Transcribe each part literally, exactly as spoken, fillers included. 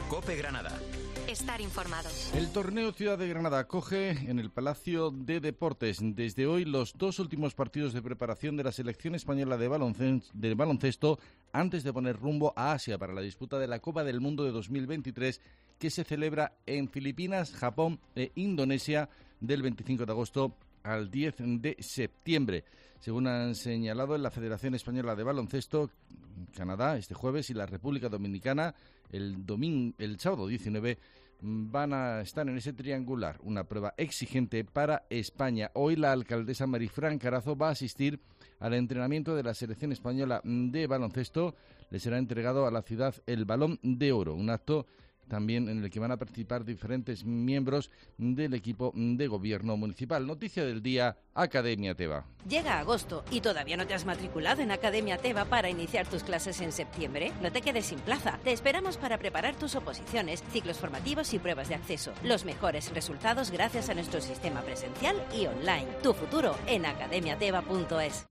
COPE Granada. Estar informado. El torneo Ciudad de Granada acoge en el Palacio de Deportes desde hoy los dos últimos partidos de preparación de la selección española de baloncesto, de baloncesto antes de poner rumbo a Asia para la disputa de la Copa del Mundo de dos mil veintitrés que se celebra en Filipinas, Japón e Indonesia del veinticinco de agosto al diez de septiembre. Según han señalado en la Federación Española de Baloncesto, Canadá este jueves y la República Dominicana el, domingo, el sábado diecinueve van a estar en ese triangular, una prueba exigente para España. Hoy la alcaldesa Marifran Carazo va a asistir al entrenamiento de la selección española de baloncesto. Le será entregado a la ciudad el Balón de Oro, un acto también en el que van a participar diferentes miembros del equipo de gobierno municipal. Noticia del día, Academia Teva. Llega agosto y todavía no te has matriculado en Academia Teva para iniciar tus clases en septiembre. No te quedes sin plaza. Te esperamos para preparar tus oposiciones, ciclos formativos y pruebas de acceso. Los mejores resultados gracias a nuestro sistema presencial y online. Tu futuro en academia teva punto es.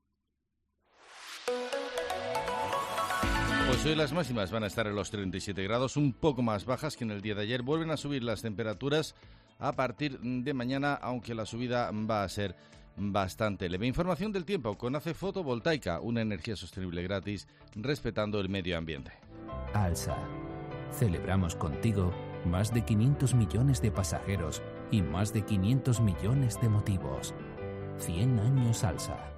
Pues hoy las máximas van a estar en los treinta y siete grados, un poco más bajas que en el día de ayer. Vuelven a subir las temperaturas a partir de mañana, aunque la subida va a ser bastante leve. Información del tiempo con A C E Fotovoltaica, una energía sostenible gratis, respetando el medio ambiente. Alsa. Celebramos contigo más de quinientos millones de pasajeros y más de quinientos millones de motivos. cien años Alsa.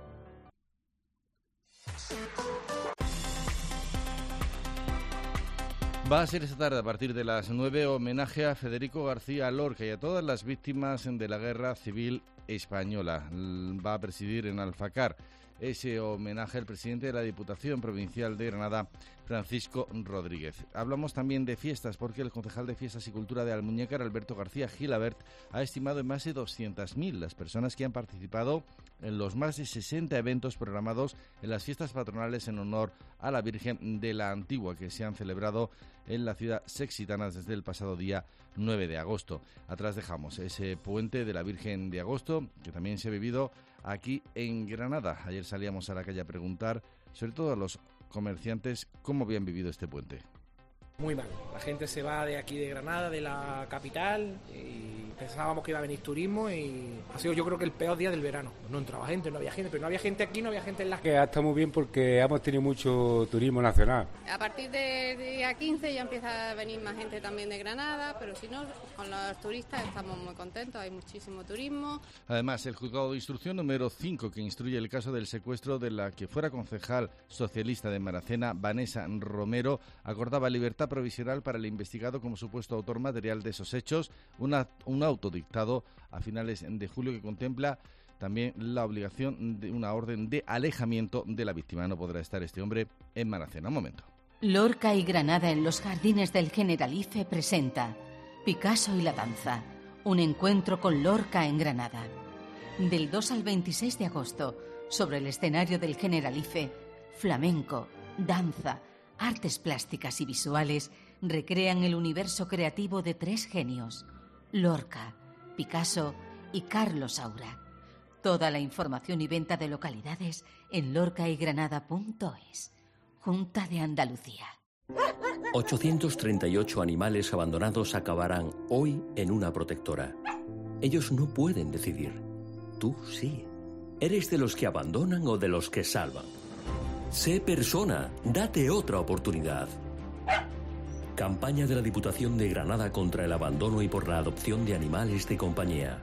Va a ser esta tarde, a partir de las nueve, homenaje a Federico García Lorca y a todas las víctimas de la Guerra Civil Española. Va a presidir en Alfacar ese homenaje el presidente de la Diputación Provincial de Granada, Francisco Rodríguez. Hablamos también de fiestas, porque el concejal de Fiestas y Cultura de Almuñécar, Alberto García Gilabert, ha estimado en más de doscientas mil las personas que han participado en los más de sesenta eventos programados en las fiestas patronales en honor a la Virgen de la Antigua, que se han celebrado en la ciudad sexitana desde el pasado día nueve de agosto. Atrás dejamos ese puente de la Virgen de Agosto, que también se ha vivido aquí en Granada. Ayer salíamos a la calle a preguntar, sobre todo a los comerciantes, cómo habían vivido este puente. Muy mal. La gente se va de aquí de Granada, de la capital, y pensábamos que iba a venir turismo y ha sido, yo creo, que el peor día del verano. No entraba gente, no había gente, pero no había gente aquí, no había gente en las... Que está muy bien porque hemos tenido mucho turismo nacional. A partir del día quince ya empieza a venir más gente también de Granada, pero si no, con los turistas estamos muy contentos, hay muchísimo turismo. Además, el juzgado de instrucción número cinco, que instruye el caso del secuestro de la que fuera concejal socialista de Maracena, Vanessa Romero, acordaba libertad provisional para el investigado como supuesto autor material de esos hechos, una, un auto dictado a finales de julio que contempla también la obligación de una orden de alejamiento de la víctima. No podrá estar este hombre en Maracena. Un momento. Lorca y Granada en los jardines del Generalife presenta Picasso y la danza, un encuentro con Lorca en Granada. Del dos al veintiséis de agosto, sobre el escenario del Generalife, flamenco, danza, artes plásticas y visuales recrean el universo creativo de tres genios, Lorca, Picasso y Carlos Saura. Toda la información y venta de localidades en lorca y granada punto es. Junta de Andalucía. ochocientos treinta y ocho animales abandonados acabarán hoy en una protectora. Ellos no pueden decidir. Tú sí. ¿Eres de los que abandonan o de los que salvan? Sé persona, date otra oportunidad. Campaña de la Diputación de Granada contra el abandono y por la adopción de animales de compañía.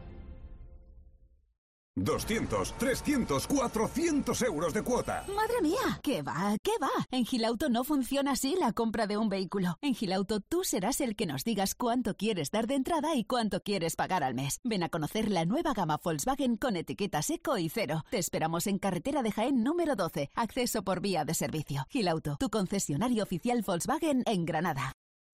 doscientos, trescientos, cuatrocientos euros de cuota. ¡Madre mía! ¿Qué va? ¿Qué va? En Gilauto no funciona así la compra de un vehículo. En Gilauto tú serás el que nos digas cuánto quieres dar de entrada y cuánto quieres pagar al mes. Ven a conocer la nueva gama Volkswagen con etiquetas eco y cero. Te esperamos en carretera de Jaén número doce. Acceso por vía de servicio. Gilauto, tu concesionario oficial Volkswagen en Granada.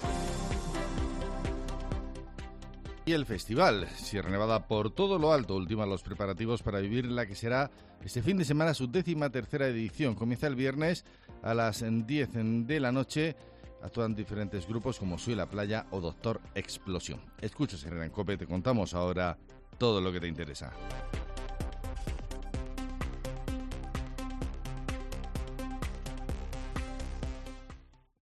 Y el festival Sierra Nevada por todo lo alto ultima los preparativos para vivir la que será este fin de semana su décima tercera edición. Comienza el viernes a las diez de la noche. Actúan diferentes grupos como Soy la Playa o Doctor Explosión. Escucha, Herrera en COPE, te contamos ahora todo lo que te interesa.